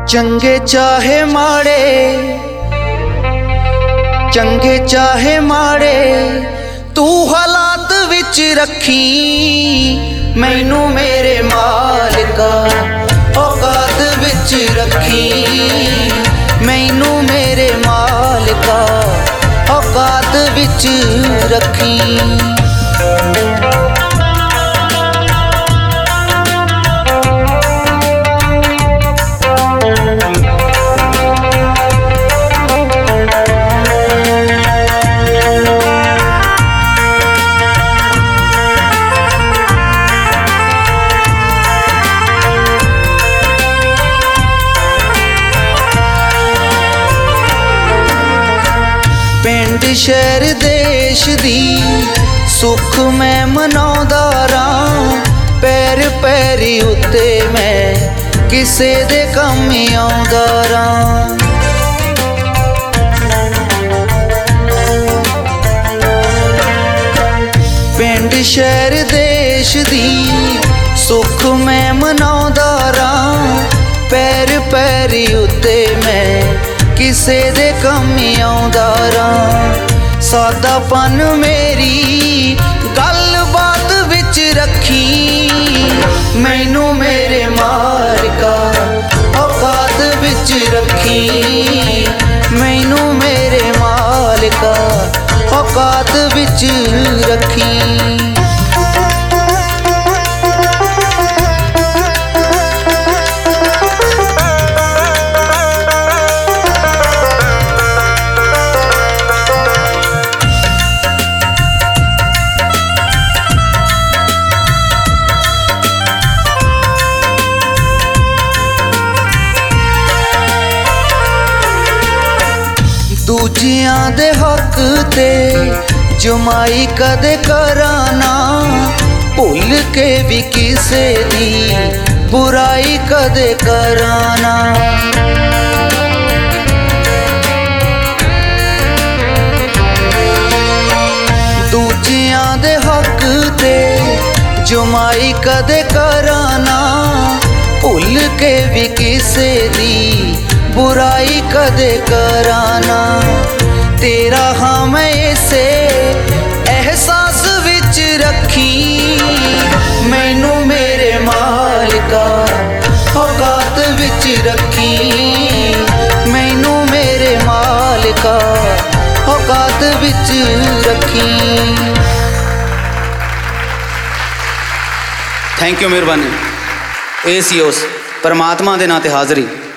ਚੰਗੇ ਚਾਹੇ ਮਾੜੇ ਤੂੰ ਹਾਲਾਤ ਵਿੱਚ ਰੱਖੀ ਮੈਨੂੰ ਮੇਰੇ ਮਾਲਿਕਾ ਔਕਾਤ ਵਿੱਚ ਰੱਖੀ ਮੈਨੂੰ ਮੇਰੇ ਮਾਲਿਕਾ ਔਕਾਤ ਵਿੱਚ ਰੱਖੀ। ਪਿੰਡ ਸ਼ਹਿਰ ਦੇਸ਼ ਦੀ ਸੁੱਖ ਮੈਂ ਮਨਾਉਂਦਾ ਰਾਂ ਪੈਰ ਪੈਰੀ ਉੱਤੇ ਮੈਂ ਕਿਸੇ ਦੇ ਕੰਮ ਆਉਂਦਾ ਰਾਂ। ਪਿੰਡ ਸ਼ਹਿਰ ਦੇਸ਼ ਦੀ ਸੁੱਖ ਮੈਂ ਮਨਾਉਂਦਾ ਰਾਂ ਪੈਰ ਪੈਰੀ ਉੱਤੇ ਮੈਂ ਕਿਸੇ ਦੇ ਕੰਮ ਆਉਂਦਾ ਰਾਂ। ਸਾਦਾਪਨ ਮੇਰੀ ਗੱਲਬਾਤ ਵਿੱਚ ਰੱਖੀ ਮੈਨੂੰ ਮੇਰੇ ਮਾਲਿਕਾ ਔਕਾਤ ਵਿੱਚ ਰੱਖੀ ਮੈਨੂੰ ਮੇਰੇ ਮਾਲਿਕਾ ਔਕਾਤ ਵਿੱਚ ਰੱਖੀ। ਦੂਜਿਆਂ ਦੇ ਹੱਕ ਤੇ ਜਮਾਈ ਕਦੇ ਕਰਾਂ ਨਾ ਭੁੱਲ ਕੇ ਵੀ ਕਿਸੇ ਦੀ ਬੁਰਾਈ ਕਦੇ ਕਰਾਂ ਨਾ। ਦੂਜਿਆਂ ਦੇ ਹੱਕ ਤੇ ਜਮਾਈ ਕਦੇ ਕਰਾਂ ਨਾ ਭੁੱਲ ਕੇ ਵੀ ਕਿਸੇ ਦੀ बुराई कदे कराना। तेरा हाँ मैं इसे एहसास विच रखी मैनू मेरे मालिका औकात विच रखी मैनू मेरे मालिका औकात विच रखी। थैंक यू, मेहरबानी। ये सी उस परमात्मा दे नां ते हाज़री।